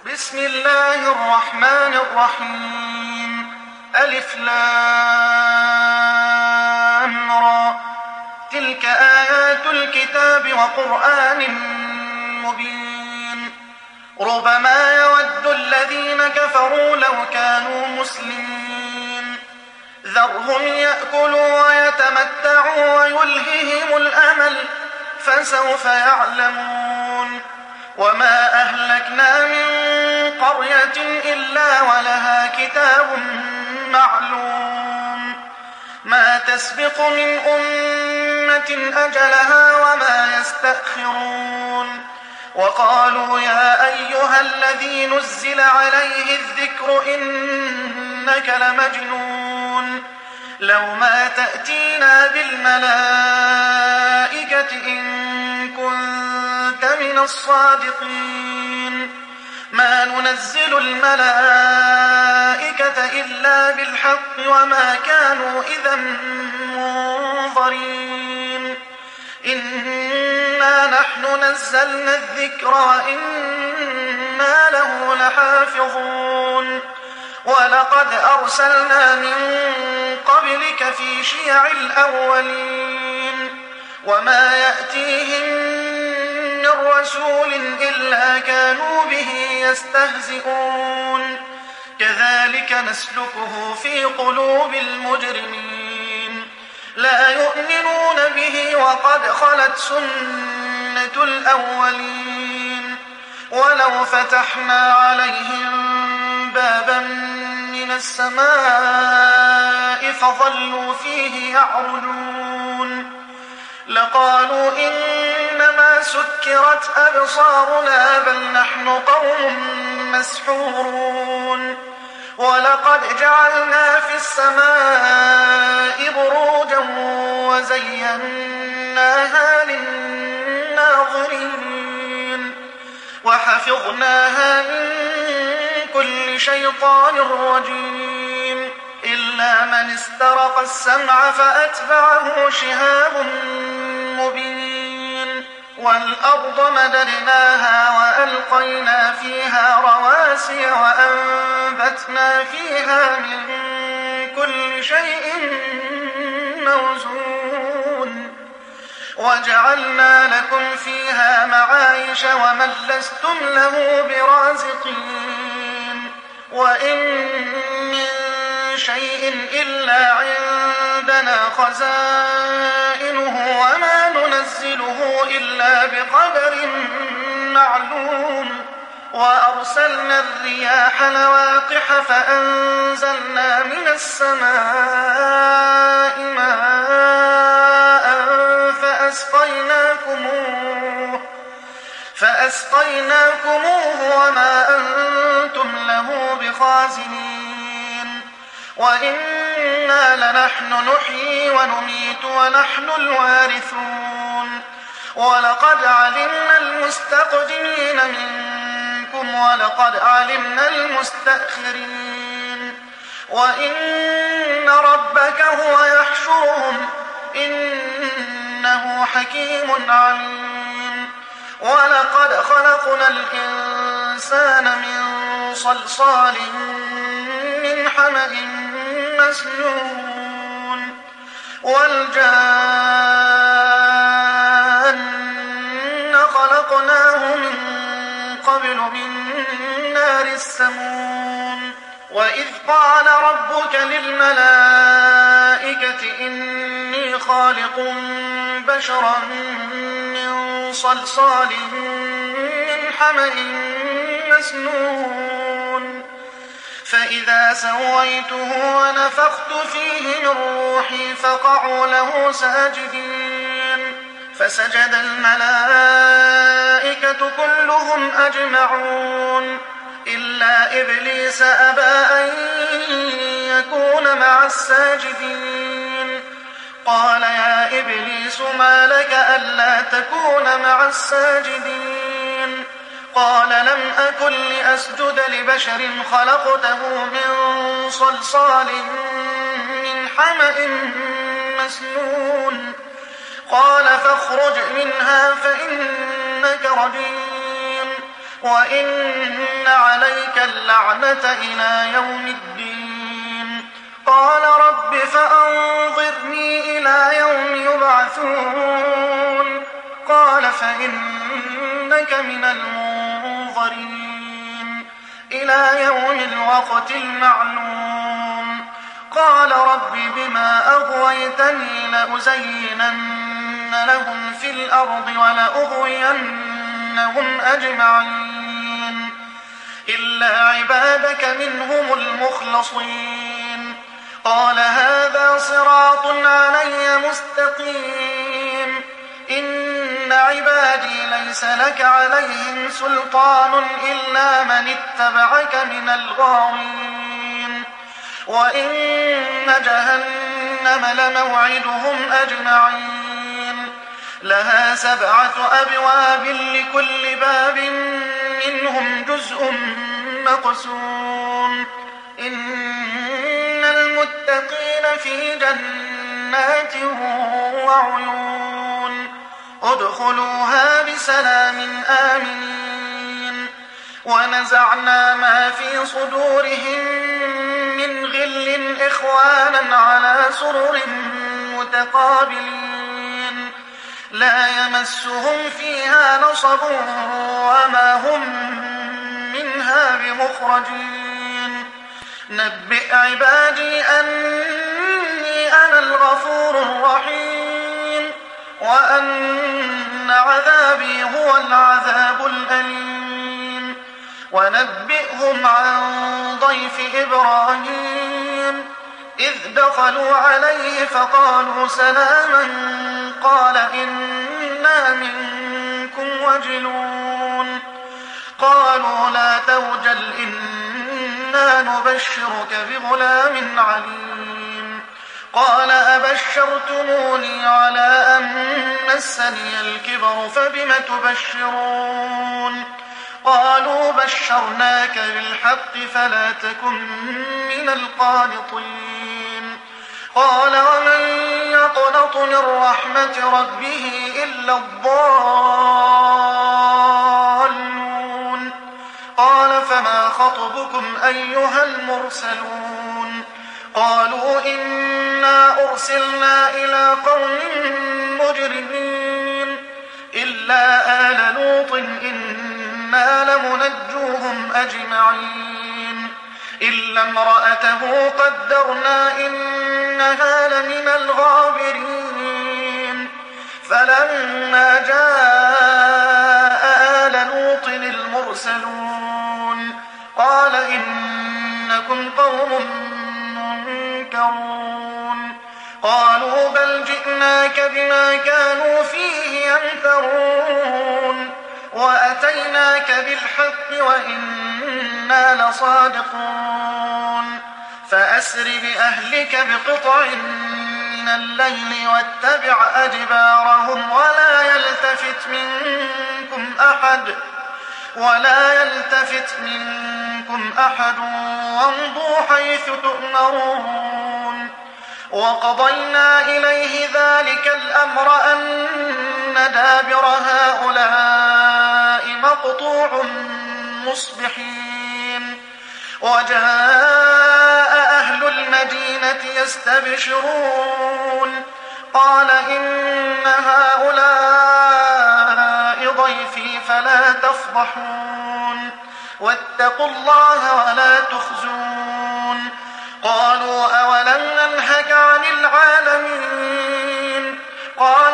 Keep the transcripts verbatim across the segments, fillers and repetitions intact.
بسم الله الرحمن الرحيم. ألف لام را. تلك آيات الكتاب وقرآن مبين. ربما يود الذين كفروا لو كانوا مسلمين. ذرهم يأكلوا ويتمتعوا ويلههم الأمل فسوف يعلمون. وما أهلكنا من قرية إلا ولها كتاب معلوم. ما تسبق من أمة أجلها وما يستأخرون. وقالوا يا أيها الذي نزل عليه الذكر إنك لمجنون. لو ما تأتينا بالملائكة إن كنت من الصادقين. ما ننزل الملائكة إلا بالحق وما كانوا إذا منظرين. إنا نحن نزلنا الذكر وإنا له لحافظون. ولقد أرسلنا من قبلك في شيع الأولين. وما يأتيهم من رسول إلا كانوا به يستهزئون. كذلك نسلكه في قلوب المجرمين. لا يؤمنون به وقد خلت سنة الأولين. ولو فتحنا عليهم بابا من السماء فظلوا فيه يعرجون لقالوا إنما سكرت أبصارنا بل نحن قوم مسحورون. ولقد جعلنا في السماء بروجا وزيناها للناظرين. وحفظناها من كل شيطان رجيم إلا من استرق السمع فأتبعه شهاب مبين. والأرض مددناها وألقينا فيها رواسي وأنبتنا فيها من كل شيء موزون. وجعلنا لكم فيها معايش ومن لستم له برازقين. وإن من شيء إلا عندنا خزائنه وما ننزله إلا بقدر معلوم. وأرسلنا الرياح لواقح فأنزلنا من السماء ماء فأسقيناكموه فأسقيناكموه وما أنتم له بخازنين. وإنا لنحن نحيي ونميت ونحن الوارثون. ولقد علمنا المستقدمين منكم ولقد علمنا المستأخرين. وإن ربك هو يحشرهم إنه حكيم عليم. ولقد خلقنا الإنسان من صلصال من حمأ مسنون. والجان خلقناه من قبل من نار السموم. وإذ قال ربك للملائكة إني خالق بشرا من صلصال من حمأ مسنون. فإذا سويته ونفخت فيه من روحي فقعوا له ساجدين. فسجد الملائكة كلهم أجمعون إلا إبليس أبى أن يكون مع الساجدين. قال يا إبليس ما لك ألا تكون مع الساجدين؟ قال لم أكن لأسجد لبشر خلقته من صلصال من حمأ مسنون. قال فاخرج منها فإنك رجيم وإن عليك عليك اللعنة إلى يوم الدين. قال رب فأنظرني إلى يوم يبعثون. قال فإنك من المنظرين إلى يوم الوقت المعلوم. قال رب بما أغويتني لأزينن لهم في الأرض ولأغوينهم أجمعين إلا عبادك منهم المخلصين. قال هذا صراط علي مستقيم. إن عبادي ليس لك عليهم سلطان إلا من اتبعك من الغاوين. وإن جهنم لموعدهم أجمعين لها سبعة أبواب لكل باب منهم جزء مقسوم. إن المتقين في جنات وعيون ادخلوها بسلام آمنين. ونزعنا ما في صدورهم من غل إخوانا على سرر متقابلين لا يمسهم فيها نصب وما هم منها بمخرجين. نبئ عبادي أني أنا الغفور الرحيم وأن عذابي هو العذاب الأليم. ونبئهم عن ضيف إبراهيم إذ دخلوا عليه فقالوا سلاما قال إنا منكم وجلون. قالوا لا توجل إنا نبشرك بغلام عليم. قال أبشرتموني على أن مسني الكبر فبم تبشرون. قالوا بشرناك بالحق فلا تكن من القانطين. قال ومن يقنط من رحمة ربه إلا الضالون. قال فما خطبكم أيها المرسلون. قالوا إنا أرسلنا إلى قوم مجرمين إلا آل لوط إنا لمنجوهم أجمعين إلا امرأته قدرنا إنها لمن الغابرين. فلما جاء آل لوط المرسلون قال إنكم قوم منكرون. قالوا بل جئناك بما كانوا فيه يمترون وأتيناك بالحق وإنا لصادقون. فأسر بأهلك بقطع من الليل واتبع أدبارهم ولا يلتفت منكم أحد ولا يلتفت منكم أحد وامضوا حيث تؤمرون. وقضينا إليه ذلك الأمر أن دابر هؤلاء مقطوع مصبحين. وجاء أهل المدينة يستبشرون قال إن هؤلاء ضيفي فلا تفضحون واتقوا الله ولا تخزون. قالوا أولم ننهك عن العالمين. قال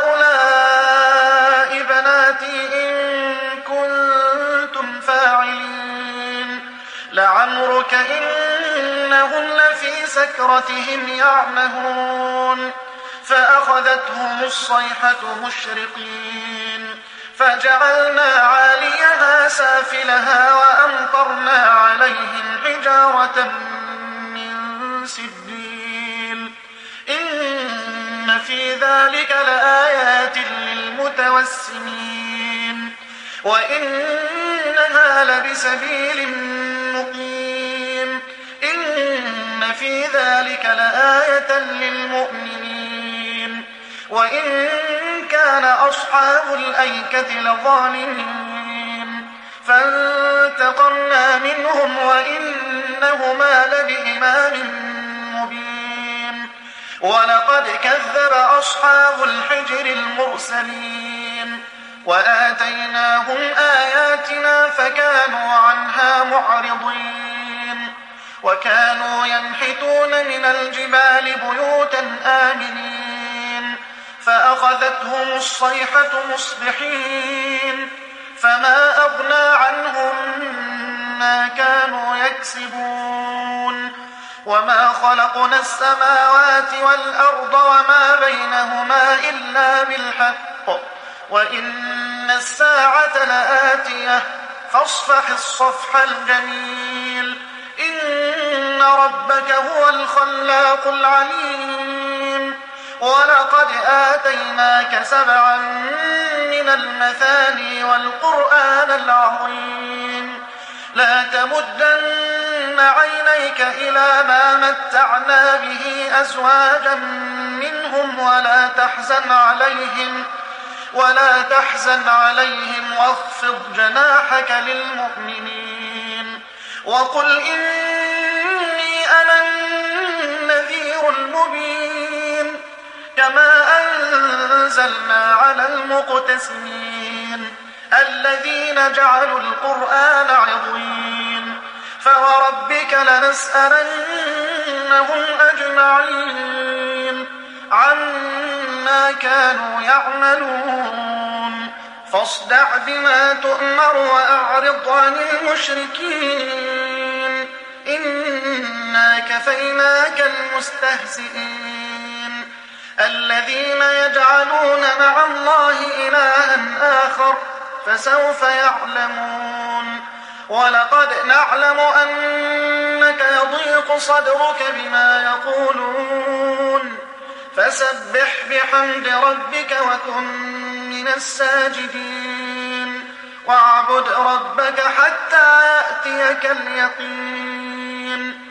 هؤلاء بناتي إن كنتم فاعلين. لعمرك إنهم لفي سكرتهم يعمهون. فأخذتهم الصيحة مشرقين فجعلنا عاليها سافلها وأمطرنا عليهم حجارة من سجيل. إن في ذلك لآيات للمتوسمين وإنها لبسبيل مقيم. إن في ذلك لآية للمؤمنين وإن كان أصحاب الأيكة لظالمين. فانتقمنا بإمام مبين ولقد كذب أصحاب الحجر المرسلين وآتيناهم آياتنا فكانوا عنها معرضين وكانوا ينحتون من الجبال بيوتا آمنين فأخذتهم الصيحة مصبحين فما أغنى عنهم ما كانوا يكسبون وما خلقنا السماوات والأرض وما بينهما إلا بالحق وإن الساعة لآتية فاصفح الصفح الجميل إن ربك هو الخلاق العليم ولقد آتيناك سبعا من المثاني والقرآن العظيم لا تمدن عينيك إلى ما متعنا به أزواجا منهم ولا تحزن عليهم ولا تحزن عليهم واخفض جناحك للمؤمنين وقل إني أنا النذير المبين كما أنزلنا على المقتسمين الذين جعلوا القرآن عضين فوربك لنسألنهم أجمعين عما كانوا يعملون فاصدع بما تؤمر وأعرض عن المشركين إنا كفيناك المستهزئين الذين يجعلون مع الله إلها آخر فسوف يعلمون ولقد نعلم أنك يضيق صدرك بما يقولون فسبح بحمد ربك وكن من الساجدين واعبد ربك حتى يأتيك اليقين